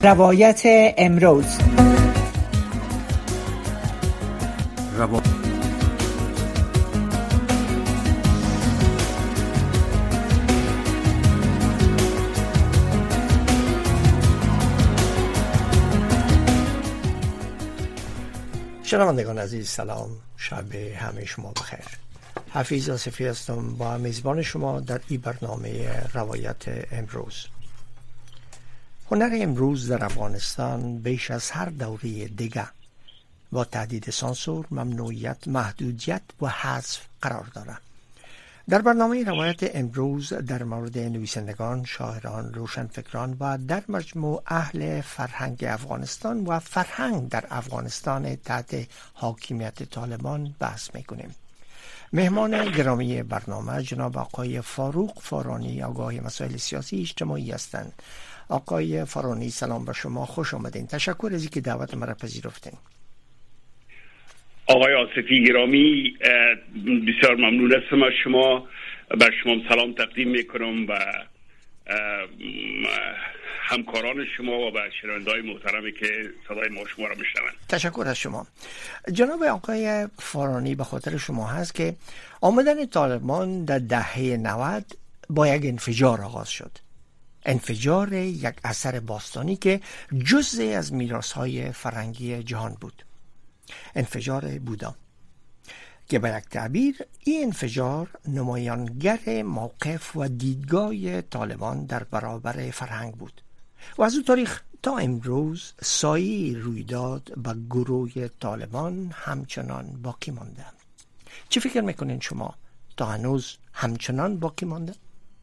روایت امروز. شنوندگان عزیز، سلام، شب همه شما بخیر. حفیظ آصفی هستم با میزبان شما در این برنامه روایت امروز. هنر امروز در افغانستان بیش از هر دوره دیگر با تهدید سانسور، ممنوعیت، محدودیت و حذف قرار دارد. در برنامه روایت امروز در مورد نویسندگان، شاعران، روشنفکران و در مجموع اهل فرهنگ افغانستان و فرهنگ در افغانستان تحت حاکمیت طالبان بحث میکنیم. مهمان گرامی برنامه جناب آقای فاروق فارانی، آگاه مسائل سیاسی اجتماعی هستند. آقای فارانی، سلام بر شما، خوش آمدین. تشکر از اینکه دعوت مرا پذیرفتین. آقای آصفی گرامی، بسیار ممنون هستم از شما. بر شما سلام تقدیم میکنم و همکاران شما و به شنونده‌های محترمی که صدای ما شما را میشنوند. تشکر از شما. جناب آقای فارانی، به خاطر شما هست که آمدن طالبان در دهه 90 با یک انفجار آغاز شد. انفجار یک اثر باستانی که جزئی از میراث‌های فرهنگی جهان بود. انفجار بودا که به یک تعبیر این انفجار نمایانگر موقف و دیدگاه طالبان در برابر فرهنگ بود و از اون تاریخ تا امروز سایه رویداد به گروه طالبان همچنان باقی مانده. چه فکر میکنین شما؟ تا هنوز همچنان باقی مانده؟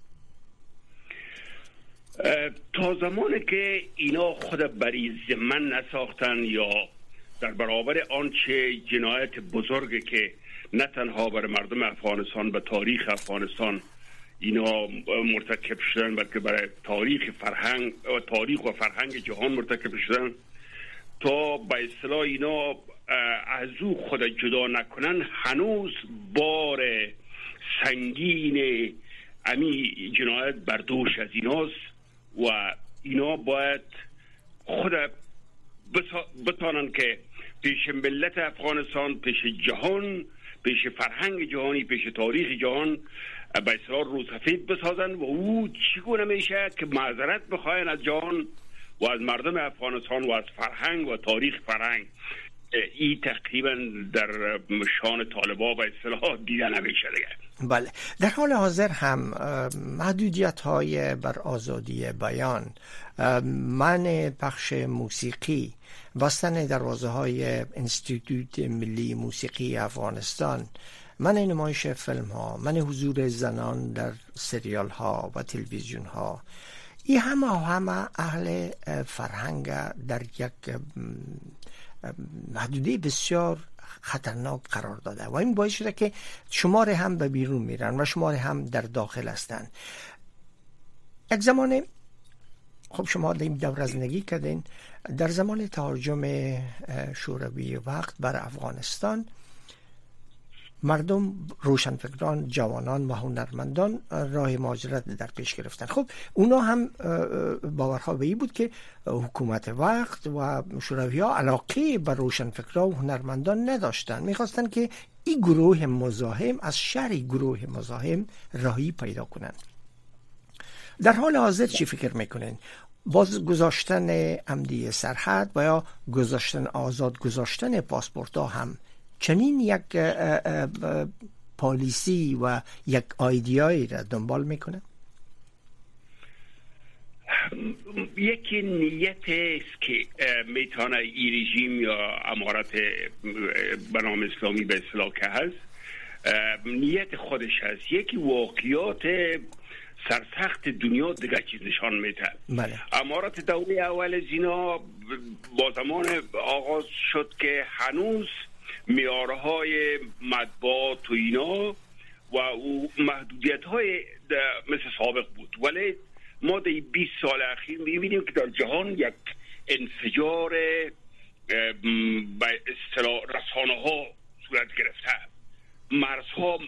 تا زمانی که اینا خود بری ذمن نساختن یا در برابر آنچه جنایت بزرگی که نه تنها بر مردم افغانستان به تاریخ افغانستان اینا مرتکب شدن، بلکه برای تاریخ و فرهنگ جهان مرتکب شدن، تا به اصطلاح اینا از او خود جدا نکنن، هنوز بار سنگین امی جنایت بر دوش از ایناست و اینا باید خود بتانن که پیش ملت افغانستان، پیش جهان، پیش فرهنگ جهانی، پیش تاریخ جهان به اصطلاح روسفید بسازن و او چگونه میشه که معذرت بخواین از جهان و از مردم افغانستان و از فرهنگ و تاریخ فرهنگ. این تقریبا در شان طالبا به اصطلاح دیده نمیشه دیگه. بله، در حال حاضر هم محدودیت های بر آزادی بیان، منع پخش موسیقی، بستن دروازه های انستیتوت ملی موسیقی افغانستان، منع نمایش فیلم ها، منع حضور زنان در سریال ها و تلویزیون ها، این همه اهل فرهنگ در یک محدوده بسیار خطرناک قرار داده و این باعث شده که شمار هم به بیرون میرن و شمار هم در داخل هستن. یک زمان، خب شما در این دوره زندگی کردین، در زمان تهاجم شوروی وقت بر افغانستان، مردم، روشنفکران، جوانان و هنرمندان راه مهاجرت در پیش گرفتن. خب اونا هم باورها به این بود که حکومت وقت و شوروی ها علاقه به روشنفکران و هنرمندان نداشتن، میخواستن که این گروه مزاحم از شر گروه مزاحم راهی پیدا کنن. در حال حاضر چی فکر میکنین؟ باز گذاشتن عمدی سرحد و یا آزاد گذاشتن پاسپورت ها هم چنین یک پالیسی و یک آیدیایی را دنبال میکنه؟ یکی نیت است که میتونه ای رژیم یا امارت به نام اسلامی به اصطلاح که هست، نیت خودش هست. یکی واقعیات سرسخت دنیا دیگه چیز نشان میده. بله. امارت دوله اول از اینا با زمان آغاز شد که هنوز معیارهای مطبوعات و اینا و محدودیت های مثل سابق بود، ولی ما در 20 سال اخیر میبینیم که در جهان یک انفجار به اصطلاح رسانه ها صورت گرفته، مرزها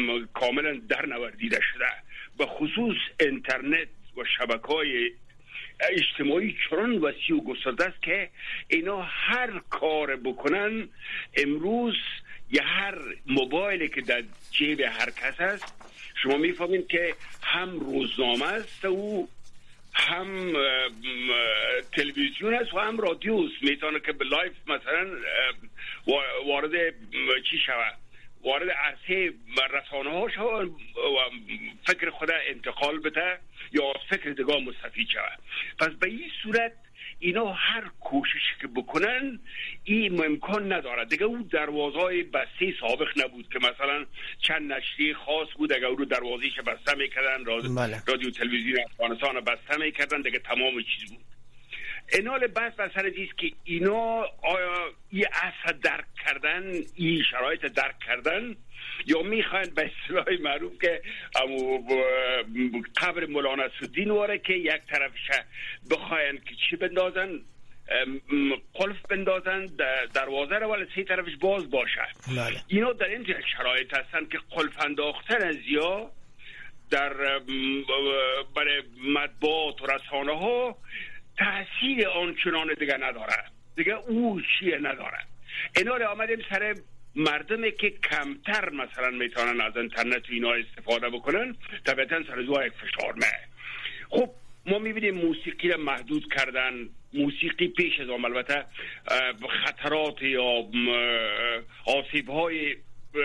کاملا در نوردیده شده، به خصوص اینترنت و شبکه‌های اجتماعی چنان وسیع و گسترده است که اینا هر کار بکنن امروز یا هر موبایلی که در جیب هر کس است شما میفهمید که هم روزنامه است و هم تلویزیون است و هم رادیو است. میتونه که به لایف مثلا وارد چی شود، وارد عرصه رسانه ها شود و فکر خود انتقال بده یا فکر دیگه مستفید شود. پس به این صورت اینا هر کوشش که بکنن این امکان نداره دیگه. اون دروازهای بسته سابق نبود که مثلا چند نشریه خاص بود اگر او رو دروازهش بسته میکردن، رادیو تلویزیون افغانستان بسته میکردن دیگه تمام چیز بود. اینال بس سر چیز که اینا آیا این اصل درک کردن، این شرایط درک کردن یا میخواین به اصطلاح معروف که قبر مولانا نصرالدین واره که یک طرفش بخواین که چی بندازن، قلف بندازن دروازه رو ولی سه طرفش باز باشه. اینا در این شرایط هستن که قلف انداختن از یا در برای مطبوعات و رسانه ها تأثیر آنچنان دیگه نداره، دیگه او چیه نداره. اینا رو آمدیم سر مردمی که کمتر مثلا میتونن از اینترنت و اینا استفاده بکنن، طبعا سر زوای فشار نه. خب ما میبینیم موسیقی رو محدود کردن. موسیقی پیش از آن البته خطرات یا آسیب های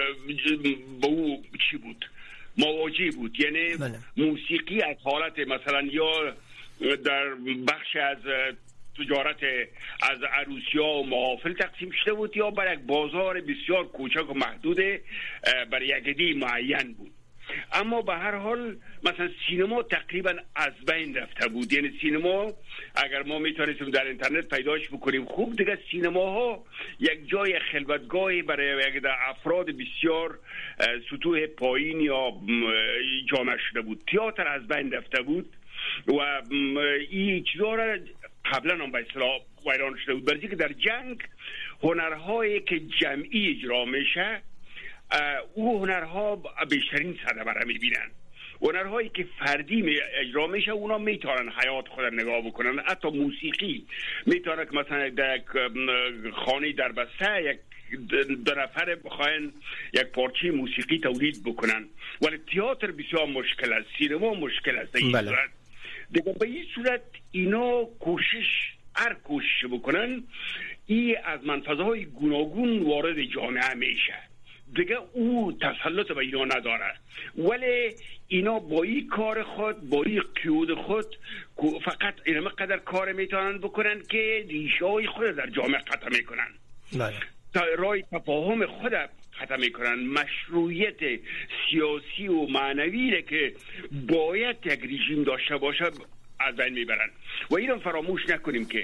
به او چی بود مواجه بود. یعنی موسیقی از حالت مثلا یا در بخش از تجارت از عروسی‌ها و محافل تقسیم شده بود یا برای یک بازار بسیار کوچک و محدود برای یک عده معین بود. اما به هر حال مثلا سینما تقریبا از بین رفته بود. یعنی سینما اگر ما میتونستیم در اینترنت پیداش بکنیم خوب، دیگه سینماها یک جای خلوتگاهی برای یک افراد بسیار سطوح پایین یا جامعه شده بود. تئاتر از بین رفته بود و این چیزا را قبلا هم به اصطلاح ویران شده بود. برای که در جنگ هنرهایی که جمعی اجرا میشه او هنرها بیشترین صدمه میبینن. هنرهایی که فردی اجرا میشه اونا میتونن حیات خود نگاه بکنن. حتی موسیقی میتونه که مثلا در خانه در بسته یک دو نفر بخواین یک پارچه موسیقی تولید بکنن، ولی تئاتر بسیار مشکل است، سینما مشکل است. دیگه به این صورت اینا هر کوشش بکنن این از منفذهای گوناگون وارد جامعه میشه. دیگه او تسلط به اینا نداره، ولی اینا با این کار خود، با این قیود خود فقط اینم قدر کار میتونن بکنن که ریشه های خود در جامعه قطع میکنن، تا رای تفاهم خود قطع میکنن. مشروعیت سیاسی و معنوی که باید یک رژیم داشته باشه از بین میبرن. و اینو فراموش نکنیم که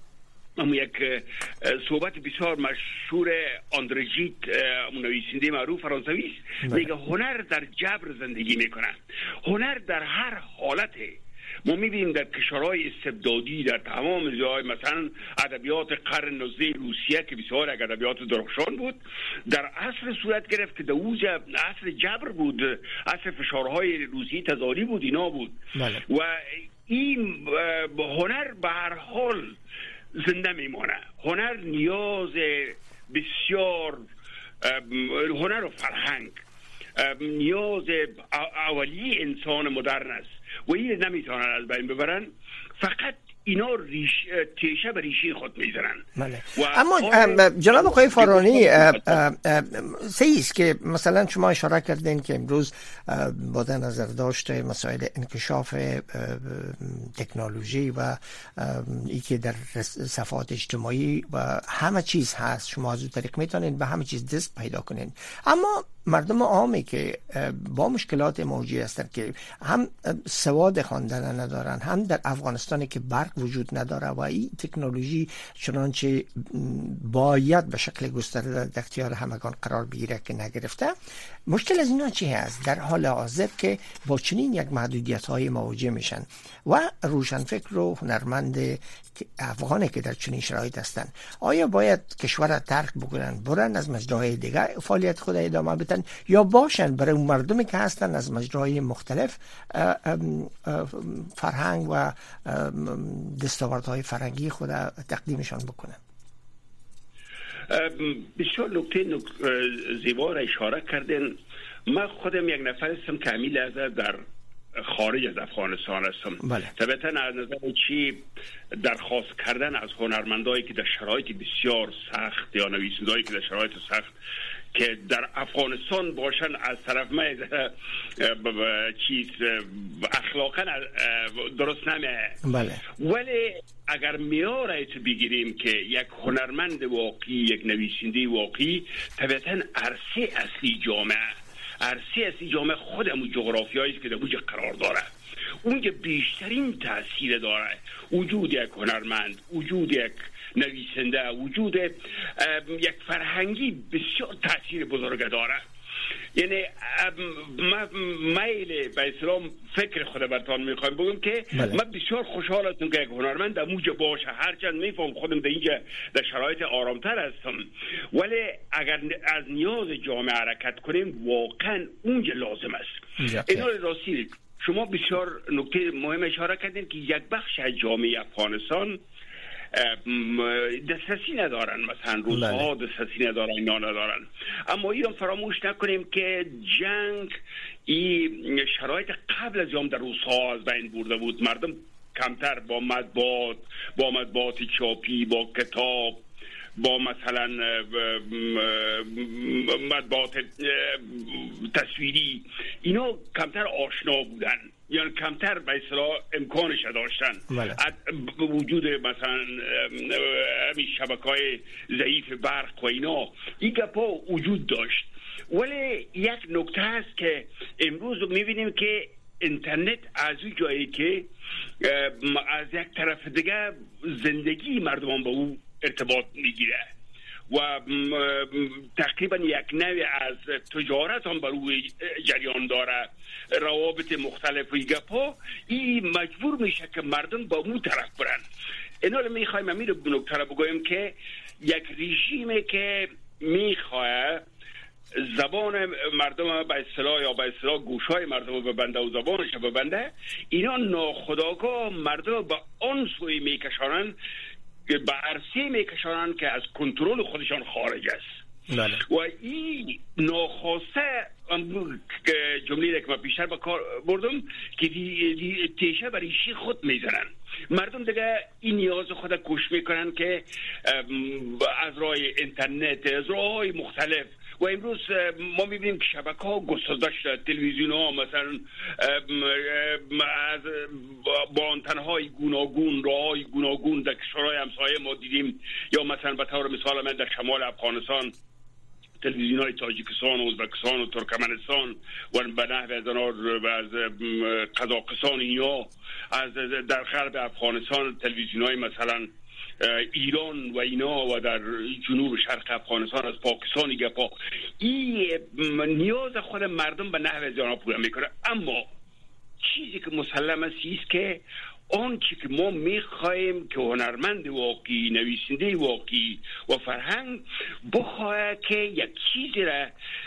یک صحبت بسیار مشهور آندره ژید، نویسنده معروف فرانسوی است، میگه هنر در جبر زندگی میکنه. هنر در هر حالته. ما میبینیم در کشورهای استبدادی در تمام جای مثلا ادبیات قرن 19 روسیه که بسیار ادبیات درخشان بود در عصر صورت گرفت که در اوج عصر جبر بود، عصر فشارهای روسیه تزاری بود، اینا بود. و این هنر به هر حال زنده میمانه. هنر نیاز بسیار هنر و فرهنگ نیاز اولی انسان مدرن است و این نمیتونن از بین ببرن. فقط اینا تیشه به ریشه خود میزنن. اما جناب آقای فارانی سیست که مثلا شما اشاره کردین که امروز با در نظر داشته مسائل انکشاف تکنولوژی و ای که در صفحات اجتماعی و همه چیز هست، شما از اون طریق میتونین به همه چیز دست پیدا کنین. اما مردم عامی که با مشکلات موجی هستن که هم سواد خواندن ندارن، هم در افغانستان که برق وجود نداره و این تکنولوژی چنانچه باید به شکل گسترده در اختیار همگان قرار بگیره که نگرفته. مشکل از اینا چی هست؟ در حال حاضر که با چنین یک محدودیت‌های مواجه میشن و روشنفکر و هنرمند افغانی که در چنین شرایط هستند، آیا باید کشور را ترک بکنن برن از مجراهای دیگه فعالیت خود ادامه بدن یا باشن برای اون مردمی که هستن از مجراهای مختلف فرهنگ و دستاوردهای فرهنگی خود تقدیمشان بکنن؟ بسیار نکته زیبا را اشاره کردین. من خودم یک نفر هستم که همین لحظه در خارج از افغانستان هستم. طبعا از نظر چی درخواست کردن از هنرمندایی که در شرایط بسیار سخت یا نویسندهایی که در شرایط سخت که در افغانستان باشن از طرف من چیز اخلاقا درست نمیه. ولی اگر معیار تو بگیریم که یک هنرمند واقعی، یک نویسنده واقعی، طبعا عرصه اصلی جامعه خود همون جغرافیایی است که در اونجا قرار داره. اونجا بیشترین تاثیر داره وجود یک هنرمند، وجود یک نویسنده، وجود یک فرهنگی بسیار تاثیر بزرگ داره. یعنی میل به اسلام فکر خود برتان میخوایم بگم که من بسیار خوشحال هستم که یک هنرمند در موجه باشه، هرچند میفهم خودم در اینجا در شرایط آرامتر هستم، ولی اگر از نیاز جامعه حرکت کنیم واقعا اونجا لازم است. اینا راستی شما بسیار نکته مهم اشاره کردین که یک بخش از جامعه افغانستان دسترسی ندارن، مثلا روزها دسترسی ندارن، اینا ندارن. اما ایران فراموش نکنیم که جنگ این شرایط قبل از در روزها از بین برده بود. مردم کمتر با مطبوعات چاپی، با کتاب، با مثلا مطبوعات تصویری اینا کمتر آشنا بودن، یعنی کمتر به اصطلاح امکانش داشتن. وجود مثلا همین شبکه‌های ضعیف برق و اینا این گپا وجود داشت. ولی یک نکته هست که امروز میبینیم که اینترنت از اون جایی که از یک طرف دیگه زندگی مردمان با او ارتباط میگیره و تقریبا یک نوع از تجارت هم بر روی جریان داره، روابط مختلف و گپا، این مجبور میشه که مردم با اون طرف برن. اینا رو میخوایم امیر نکته رو بگویم که یک رژیمی که میخواه زبان مردم به اصطلاح یا به اصطلاح گوشای مردم ببنده و زبانش ببنده، اینا ناخودآگاه مردم به آن سوی میکشانن، به عرصه میکشانن که از کنترل خودشان خارج است. و این ناخواسته جمله که من بیشتر به کار بردم که تیشه بر ریشه خود میزنن. مردم دیگه این نیاز خود کش میکنن که از راه اینترنت، از راه مختلف، و امروز ما میبینیم که شبکه ها گسترده شده، تلویزیون ها مثلا از با آنتن‌های گوناگون، راه‌های گوناگون در کشورهای همسایه ما دیدیم، یا مثلا به طور مثال من در شمال افغانستان تلویزیون های تاجیکستان و ازبکستان و ترکمنستان و به نحو از قزاقستان، اینا از در غرب افغانستان تلویزیون های مثلا ایران و اینا، و در جنوب شرق افغانستان از پاکستان گپا، این نیاز خود مردم به نحو زیانا پورا میکنه. اما چیزی که مسلم است که آن چی که ما میخوایم که هنرمند واقعی، نویسنده واقعی و فرهنگ بخواه که یک چیزی را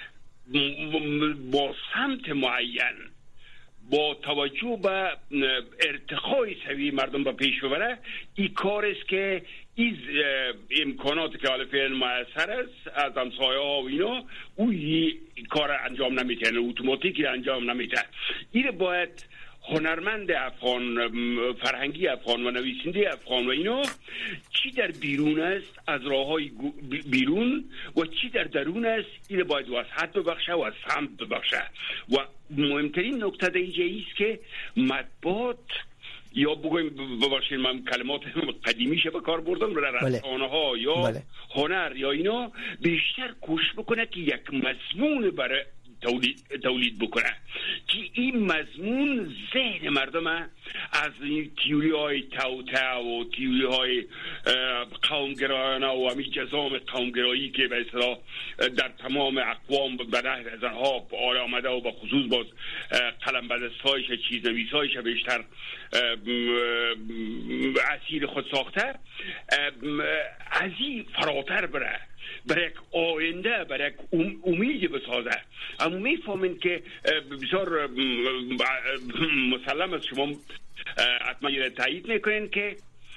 با سمت معین، با توجه به ارتقای سوی مردم به پیش ببره، این کار است که این امکاناتی که حال فعل میسر است از همسایه ها و اینا، او کار انجام نمیده، اتوماتیکی انجام نمیده. این باید هنرمند افغان، فرهنگی افغان و نویسنده افغان و اینا چی در بیرون است از راههای بیرون و چی در درون است، این باید وسعت ببخشه و سمت ببخشه. و مهمترین نکته در اینجا است که مطبوعات، یا بگویم ببخشید من کلمات قدیمیشه به کار بردم، رسانه ها یا هنر یا اینا بیشتر کوشش بکنه که یک مضمون برای تولید بکنه که این مضمون ذهن مردم از تیوری های توته و تیوری های قومگرایانه و همین جزام قومگرایی که به اصطلاح در تمام اقوام به نهر زنها آمده و به خصوص باز قلم بدستایش چیزنویسایش بیشتر اسیر خود ساخته از این فراتر بره، برای یک آینده، برای یک امید بسازه. اما میفهمین که بسیار مسلم است، شما حتما تایید میکنین که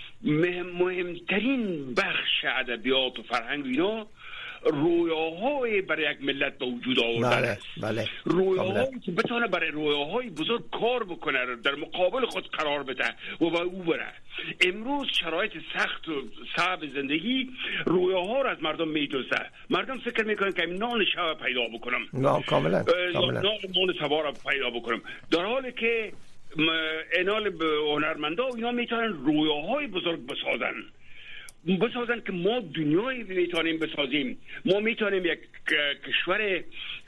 مهمترین بخش ادبیات و فرهنگ اینا رویاهای برای یک ملت به وجود آوردن است. بله. رویاهایی که بتونه برای رویاهای بزرگ کار بکنه، در مقابل خود قرار بده و به او بره. امروز شرایط سخت و صعب زندگی رویاها رو از مردم میدوزه. مردم فکر میکنن که نان شب پیدا بکنم، کاملا نان سوار پیدا بکنم، در حالی که انال به هنرمندا اینا میتونن رویاهای بزرگ بسازن که ما دنیایی میتونیم بسازیم. ما میتونیم یک کشور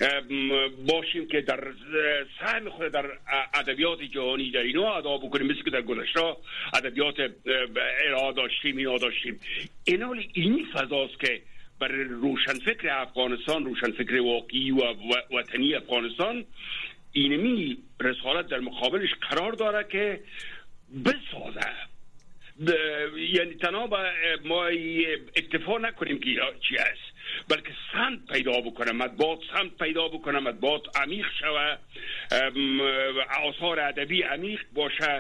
باشیم که در سهم خود در ادبیات جهانی در اینا ادا بکنیم، مثل که در گذشته ادبیات ایران داشتیم. اینی فضاست که برای روشنفکر افغانستان، روشنفکر واقعی و وطنی افغانستان، اینمی رسالت در مقابلش قرار داره که بسازه. یعنی تنها ما اکتفا نکنیم که چی است، بلکه سمت پیدا بکنه، مطبوعات سمت پیدا بکنه، مطبوعات عمیق شوه، آثار ادبی عمیق باشه،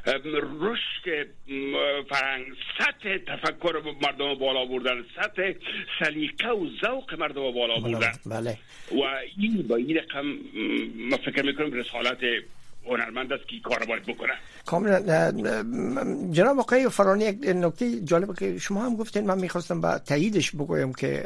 رشد فرهنگ، سطح تفکر مردم بالا بردن، سطح سلیقه و ذوق مردم بالا بردن. بله. و این با این رقم ما فکر میکنم رسالت هنرمند است که کار باید بکنه. کاملا. جناب آقای فرانی، یک نکته جالبه که شما هم گفتین، من میخواستم با تاییدش بگویم که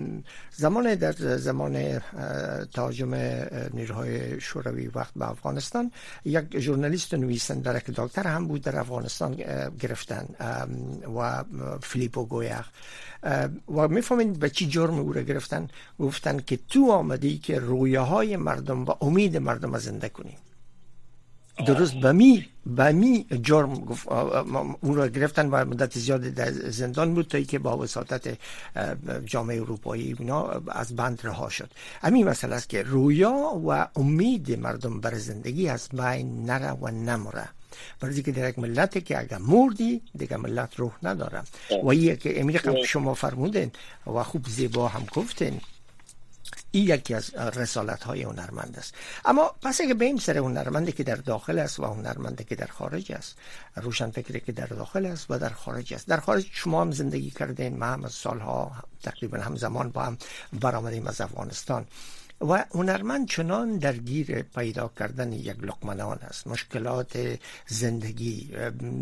در زمان تهاجم نیروهای شوروی وقت به افغانستان، یک ژورنالیست نویسنده که دکتر هم بود در افغانستان گرفتن و فیلیپو گویخ، و میفهمین به چی جرم او را گفتن که تو آمدی که رویاهای مردم و امید مردم زنده کنی. درست به می جرم اون رو گرفتن و مدت زیاد در زندان بود تا ای که با وساطت جامعه اروپایی اونا از بند رها شد. همین مسئله است که رویا و امید مردم بر زندگی از بین نره و نمره، برای که در یک ملتی که اگر مردی دیگه ملت روح نداره. و یه که امیر شما فرمودین و خوب زیبا هم گفتین، این یکی از رسالت های هنرمند است. اما پس اگه بریم سر هنرمندی که در داخل است و هنرمندی که در خارج است، روشنفکری که در داخل است و در خارج است. در خارج شما هم زندگی کردین، ما هم از سالها تقریبا همزمان با هم برآمدیم از افغانستان، و هنرمند چنان درگیر پیدا کردن یک لقمه نان است، مشکلات زندگی،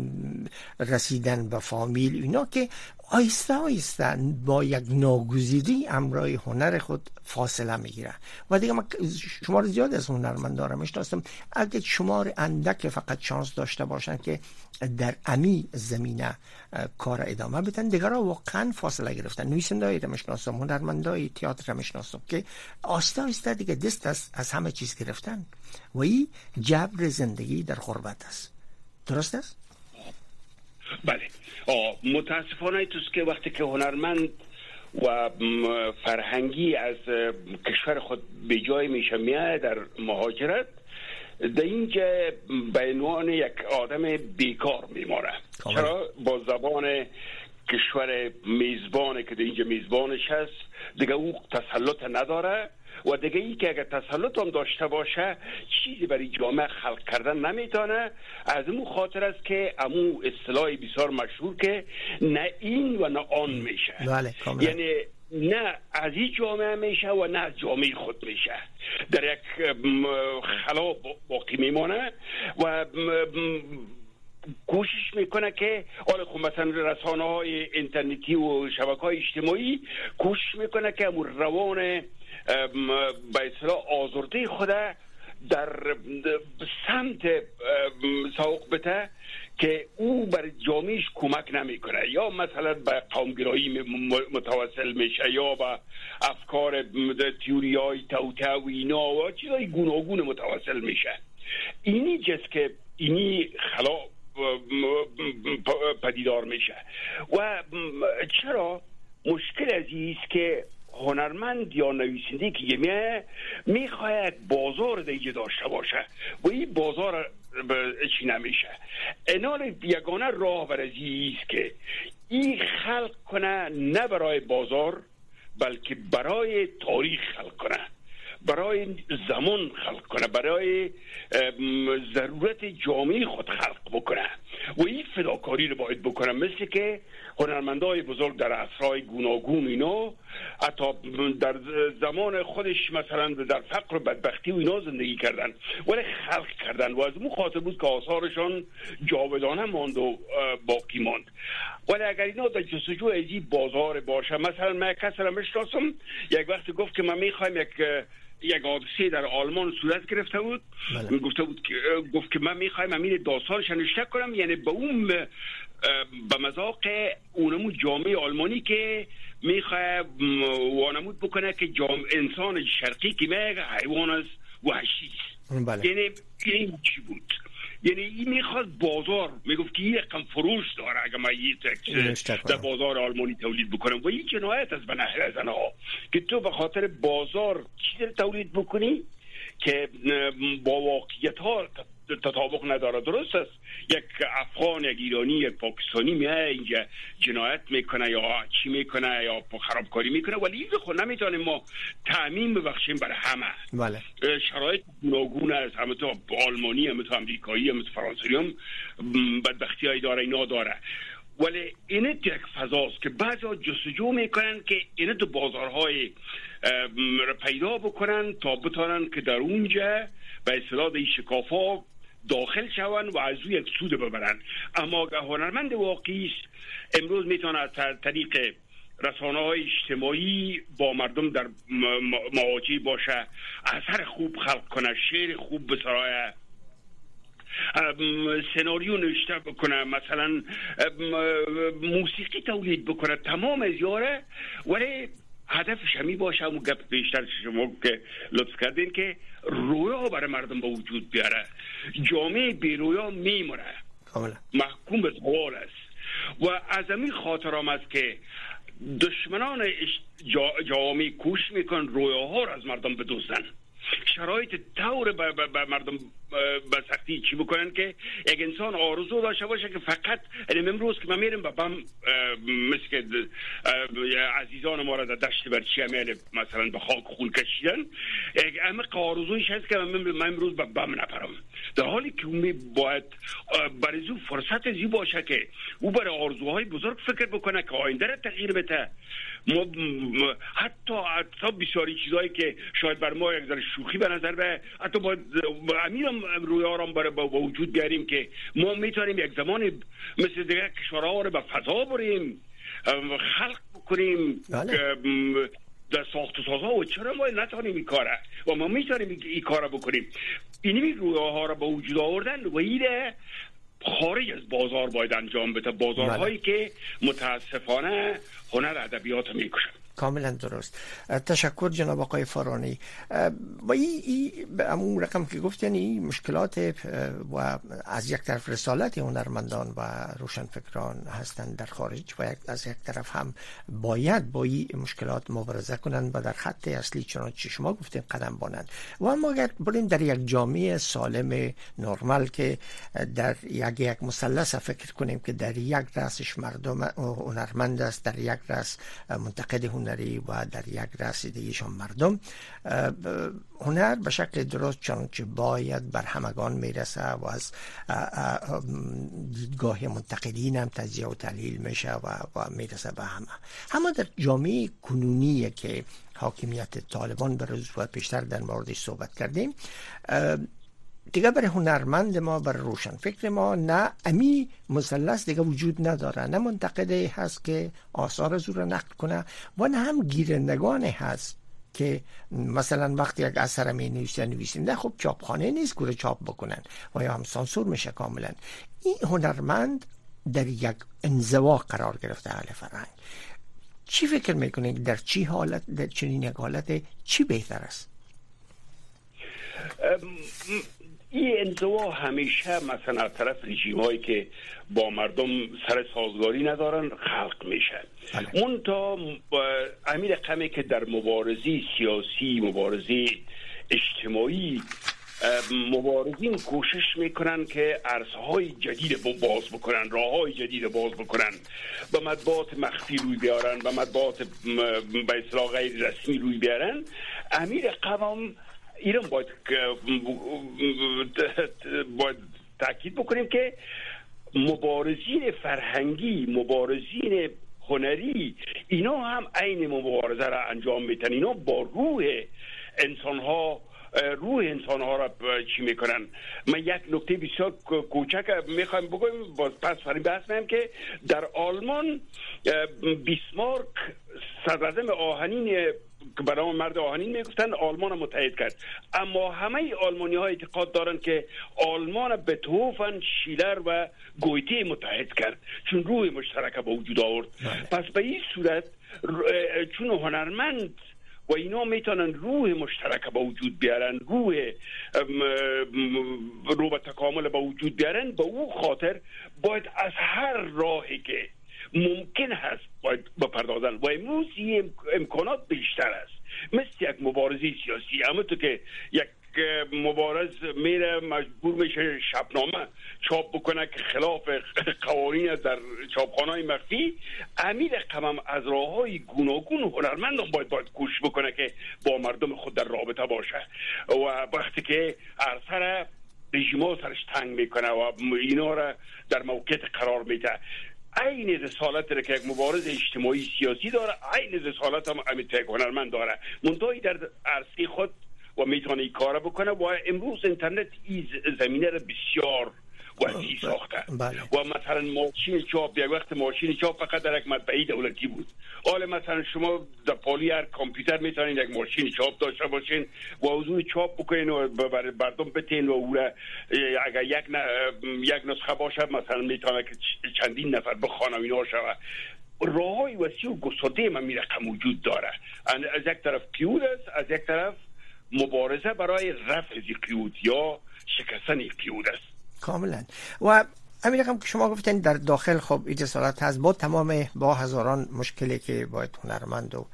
رسیدن به فامیل، اینا که آیسته آیسته با یک ناگزیری امرای هنر خود فاصله میگیره. و دیگه من شمار زیاد از هنرمندا را میشناسم، اگه شمار اندک فقط شانس داشته باشن که در امی زمینه کار ادامه بدن، دیگه را واقعا فاصله گرفتن. نویسنده‌ای را میشناسم، هنرمندای تئاتر را میشناسم که آسته آسته دیگه دست از همه چیز گرفتن و این جبر زندگی در غربت است. درست است؟ بله. متاسفانه توست که وقتی که هنرمند و فرهنگی از کشور خود به جای میشه میاد در مهاجرت، در اینجا به عنوان یک آدم بیکار میماره. چرا؟ با زبان کشور میزبانه که در اینجا میزبانش هست دیگه او تسلط نداره، و دیگه ای که اگر تسلط هم داشته باشه چیزی برای جامعه خلق کردن نمیتونه. از اون خاطر است که امو اصطلاحی بسیار مشهور که نه این و نه آن میشه. بله، یعنی نه از این جامعه میشه و نه از جامعه خود میشه، در یک خلا باقی میمانه و کوشش میکنه که خب مثلا رسانه های اینترنتی و شبکه های اجتماعی کوشش میکنه که امور روان به اصطلاح آزرده خود در سمت سوق بته که او بر جامعهش کمک نمیکنه، یا مثلا به قومگرایی متوسل میشه، یا به افکار تئوریای توته و اینا و چیزای گوناگون متوسل میشه. اینی جست که اینی خلا پدیدار میشه. و چرا مشکل از است که هنرمند یا نویسنده که میخواد بازار دیگه داشته باشه و این بازار چی نمیشه. اینال یگانه راه برازی است که این خلق کنه، نه برای بازار بلکه برای تاریخ خلق کنه، برای زمان خلق کنه، برای ضرورت جامعه خود خلق بکنه و این فداکاری رو باید بکنه. مثل که هنرمندای بزرگ در عصرهای گوناگون اینا حتی در زمان خودش مثلا در فقر و بدبختی و اینا زندگی کردن ولی خلق کردن و از اون خاطر بود که آثارشان جاودانه ماند و باقی ماند. ولی اگر اینا در جستجو ازی بازار باشه، مثلا من کسی را میشناسم یک وقت گفت که من میخوایم یک حادثه در آلمان صورت گرفته بود، گفت که من میخوایم امین داستانش نوشته کنم، یعنی به اون به مذاق اونمون جامعه آلمانی که میخواه وانمود بکنه که انسان شرقی که میگه حیوان است وحشی است. یعنی این چی بود؟ یعنی این میخواد بازار، میگفت که این رقم فروش داره اگر من در بازار آلمانی تولید بکنم و این جنایت از بنهر زنها که تو به خاطر بازار چیزی تولید بکنی که با واقعیت ها تطابق نداره. درست است یک افغان، یک ایرانی، یک پاکستانی میاد اینجا جنایت میکنه یا چی میکنه یا خرابکاری میکنه، ولی این خود نمیتونیم ما تعمیم ببخشیم برای همه. بله. شرایط گوناگون است، همه تو آلمانی، همه تو امریکایی، همه تو فرانسوی هم بدبختی های داره، اینا داره. ولی اینه یک فضاست که بعضا جستجو میکنن که اینه تو بازارهای پیدا بکنن تا بتونن که در اونجا به اصطلاح این شکافا داخل شون و از او یک سود ببرن. اما هنرمند واقعی است امروز میتونه از طریق رسانه‌های اجتماعی با مردم در مواجهه باشه، اثر خوب خلق کنه، شعر خوب بسرایه، سناریو نوشته بکنه، مثلا موسیقی تولید بکنه، تمام از یاره. ولی هدفش همی باشه همون گپ بیشتر شما که لطف کردین که رویا برای مردم به وجود بیاره. جامعه بی رویا میمونه، محکوم به زوال است. و از همین خاطر هم است که دشمنان جامعه کوش میکن رویاها را از مردم بدزدن، شرایط طور به مردم به سختی چی بکنن که یک انسان آرزو داشته باشه که فقط امروز که ما میریم به بم، مثل که عزیزان ما را در دشت برچی همیل مثلا به خاک خون کشیدن، یک عمق آرزویش هست که من امروز به بم نپرم، در حالی که اون باید برای زو فرصت زی باشه که او برای آرزوهای بزرگ فکر بکنه که آینده را تغییر بده. ما حتی بسیاری چیزایی که شاید بر ما یک ذره شوخی به نظر به، حتی باید امیرم رویارم برای با وجود بیاریم که ما میتونیم یک زمان مثل دیگه کشورها رو به فضا بریم، خلق بکنیم در ساخت و سازها. و چرا ما نتونیم این کاره و ما میتونیم این کاره بکنیم؟ اینی رویاها رو به وجود آوردن و اینه خارج از بازار باید انجام بده، بازارهایی که متاسفانه هنر ادبیات میکشن. کاملا درست. تشکر جناب آقای فارانی. با اون رقم که گفت، یعنی مشکلات و از یک طرف رسالت هنرمندان و روشنفکران هستند در خارج و از یک طرف هم باید با این مشکلات مبارزه کنند و در خط اصلی چنانچه شما گفتین قدم بانند. و اما اگر بریم در یک جامعه سالم نرمال که در یک مثلث فکر کنیم که در یک رأسش مردم هنرمند است، در یک رأس منتقد هنری و در یک رأس دیگه‌شان مردم، هنر به شکل درست چنانچه باید بر همگان میرسه و از دیدگاه منتقدین هم تجزیه و تحلیل میشه و میرسه به همه. اما در جامعه کنونی که حاکمیت طالبان به روز و پیشتر در موردش صحبت کردیم، دیگه برای هنرمند ما، برای روشنفکر ما، نه امی مثلث دیگه وجود نداره، نه منتقده هست که آثار از او را نقد کنه و نه هم گیرندگان هست که مثلا وقتی یک اثر می نویسنده خب چاپخانه نیست گوره چاپ بکنن و یا هم سانسور میشه کاملا. این هنرمند در یک انزوا قرار گرفته اهل فرهنگ. چی فکر میکنید در چی حالت، در چنین یک حالت چی بهتر است؟ این انزوا همیشه مثلا از طرف رژیم هایی که با مردم سر سازگاری ندارن خلق میشه. اون تا امیر قمی که در مبارزه سیاسی، مبارزه اجتماعی مبارزین کوشش میکنن که عرصه‌های جدید باز بکنن، راه‌های جدید باز بکنن، به مطبوعات مخفی روی بیارن، به مطبوعات به اصطلاح غیر رسمی روی بیارن. امیر قوام ایران باید تاکید بکنیم که مبارزین فرهنگی، مبارزین هنری، اینا هم عین مبارزه را انجام میتن. اینا با روح انسانها را چی میکنن. من یک نکته بسیار کوچک میخوایم بگویم باز پس فریم بحث میم که در آلمان بیسمارک صدراعظم آهنین که برای مرد آهنین میگفتن آلمان متحد کرد، اما همه آلمانی ها اعتقاد دارن که آلمان بتهوفن، شیلر و گویته متحد کرد چون روح مشترک به وجود آورد. پس به این صورت چون هنرمند و اینا میتونن روح مشترک به وجود بیارن، روح رو به تکامل به وجود بیارن، به او خاطر باید از هر راهی که ممکن هست باید بپردازن و امروز این امکانات بیشتر است. مثل یک مبارزه سیاسی، اما تو که یک مبارز میره مجبور میشه شبنامه چاپ بکنه که خلاف قوانین در چاپخانه‌های مخفی، امیر قمم از راه‌های گوناگون هنرمند باید کوشش بکنه که با مردم خود در رابطه باشه و وقتی که اثر رژیم‌ها سرش تنگ میکنه و اینا را در موقعیت قرار میده، عین رسالت را که یک مبارز اجتماعی سیاسی داره، عین رسالت هم یک هنرمند داره، منتهی در عرصه خود و میتونه این کار بکنه. و امروز اینترنت این زمینه را بسیار وسیع ساخته. و مثلا ماشین چاپ، یک وقت ماشین چاپ فقط در یک مطبعه دولتی بود. حالا مثلا شما در پالی هر کامپیوتر میتونید یک ماشین چاپ داشته باشین و حضور چاپ بکنین و برای مردم بتین و اون اگر یک نسخه باشه مثلا میتونه که چندین نفر بخوانه و اینا شوه. راه‌های وسیع و گسترده من میرقم وجود داره. از یک طرف قیود است، از یک طرف مبارزه برای رفع قیود یا شکستن قیود است. کاملا. و امیر که شما گفتین در داخل خب این جسارت هست با هزاران مشکلی که باید هنرمند و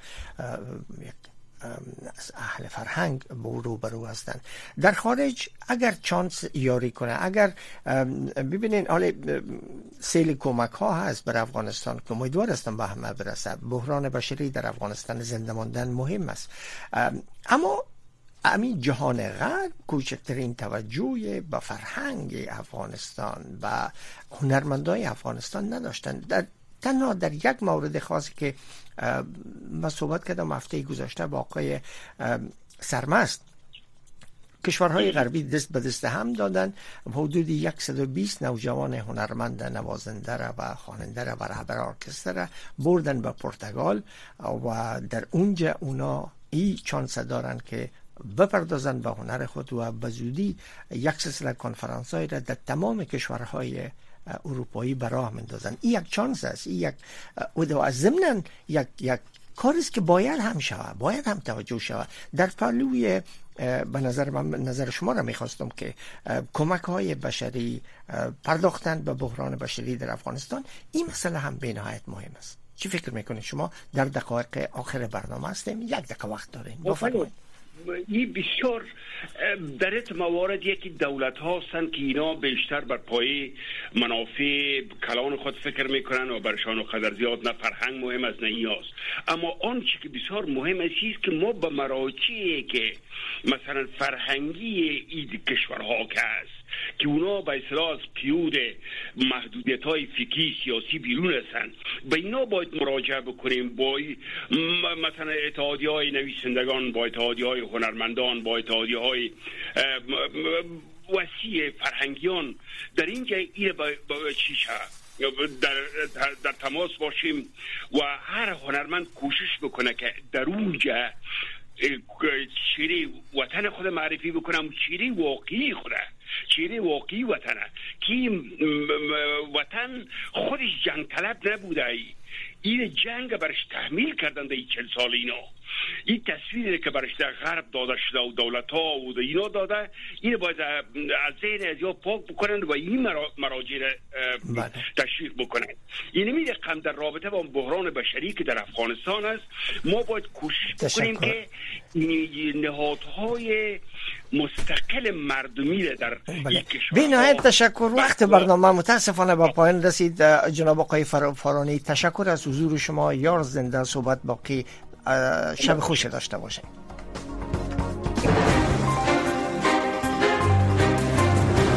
از اهل فرهنگ روبرو هستند. در خارج اگر چانس یاری کنه، اگر ببینین حالا سیل کمک ها هست بر افغانستان که امیدوار هستم به همه برسه. بحران بشری در افغانستان زنده ماندن مهم است، اما همین جهان غرب کوچکترین توجه به فرهنگ افغانستان و هنرمندای افغانستان نداشتن. تنها در یک مورد خاصی که من صحبت کردم هفته گذشته با آقای سرمست، کشورهای غربی دست به دست هم دادن حدود 120 نوجوان هنرمند نوازنده را و خواننده را و رهبر ارکستر بردن به پرتغال و در اونجا اونا این چانس دارن که بپردازن به هنر خود و به زودی یک سلسله کنفرانس‌های را در تمام کشورهای اروپایی به راه میندازن. این یک چانس است، این یک و از ضمن یک کاری است که باید هم شود، باید هم توجه شود. در پهلوی به نظر شما را میخواستم که کمک‌های بشری، پرداختن به بحران بشری در افغانستان، این مسئله هم به نهایت مهم است. چی فکر میکنید شما؟ در دقایق آخر برنامه هستیم، یک دقیقه وقت داریم، بفرمایید. این بسیار در این موارد یکی دولت ها هستند که اینا بیشتر بر پایه منافع کلان خود فکر میکنن و برشان قدر زیاد نه فرهنگ مهم است نه این هست. اما آنچه که بسیار مهم است که ما به مراجعی که مثلا فرهنگی این کشورها که هست که اونا به اصطلاح از قیود محدودیت های فکری سیاسی بیرون هستند، به اینا باید مراجعه بکنیم. با مثلا اتحادیه های نویسندگان، با اتحادیه های هنرمندان، با اتحادیه های وسیع فرهنگیان در اینجا این چیشه در تماس باشیم و هر هنرمند کوشش بکنه که در اونجا چهره وطن خود معرفی بکنم، چهره واقعی خوده، چهره واقعی وطنه که وطن خودش جنگ طلب نبوده، این جنگ برش تحمیل کردن در 40 سال اینا. این تصویری که برش در غرب داده شده و دولت ها و اینا داده، این باید از ذهن از یا پاک بکنن و این مراجع تشویق بکنن. این می رقم در رابطه با بحران بشری که در افغانستان است، ما باید کوشش کنیم که نهادهای مستقل مردمی در این کشور. بی نهایت تشکر. وقت برنامه متاسفانه با پایان رسید. جناب آقای فارانی، تشکر از حضور شما. یار زنده، صحبت باقی. شب خوش داشته باشید.